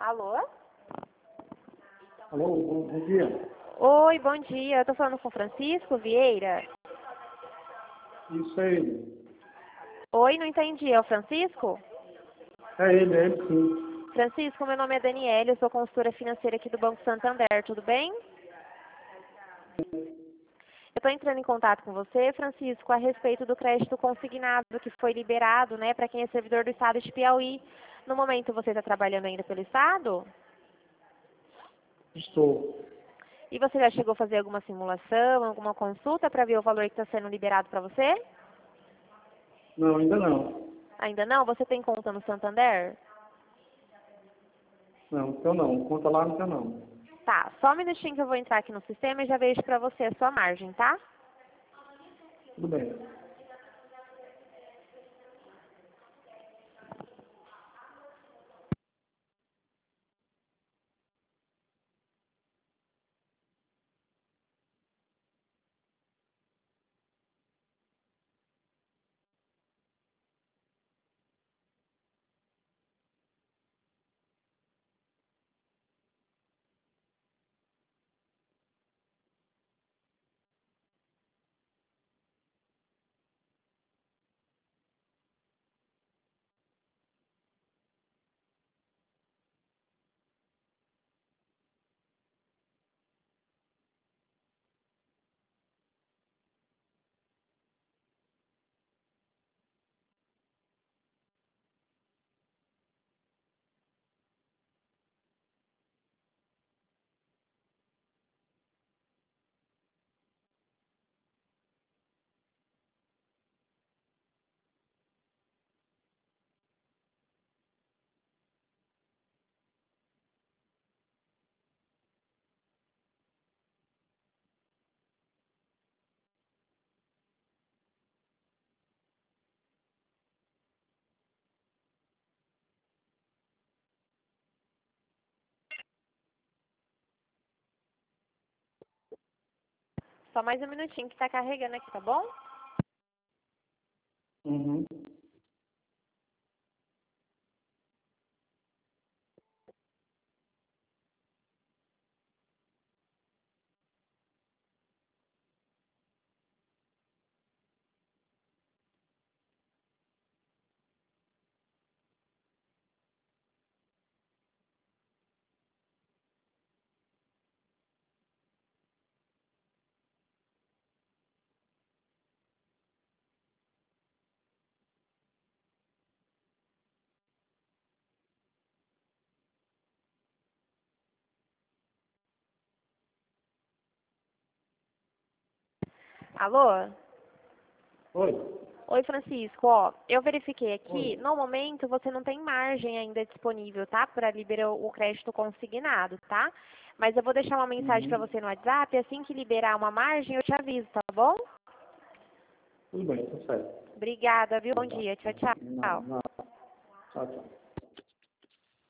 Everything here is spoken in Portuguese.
Alô? Alô, bom dia. Oi, bom dia. Eu tô falando com o Francisco Vieira. Isso é ele. Oi, não entendi. É o Francisco? É ele sim. Francisco, meu nome é Daniela, eu sou consultora financeira aqui do Banco Santander, tudo bem? Eu estou entrando em contato com você, Francisco, a respeito do crédito consignado que foi liberado, né, para quem é servidor do Estado de Piauí. No momento, você está trabalhando ainda pelo Estado? Estou. E você já chegou a fazer alguma simulação, alguma consulta para ver o valor que está sendo liberado para você? Não, ainda não. Ainda não? Você tem conta no Santander? Não, então não. Conta lá, então não. Tá, só um minutinho que eu vou entrar aqui no sistema e já vejo para você a sua margem, tá? Tudo bem. Só mais um minutinho que tá carregando aqui, tá bom? Uhum. Alô? Oi. Oi, Francisco. Ó, eu verifiquei aqui, Oi. no momento você não tem margem ainda disponível, tá? Para liberar o crédito consignado, tá? Mas eu vou deixar uma mensagem para Uhum. você no WhatsApp, assim que liberar uma margem eu te aviso, tá bom? Tudo bem, tá certo. Obrigada, viu? Bom Tá. dia. Tchau, Não, tchau. não. Tchau, tchau.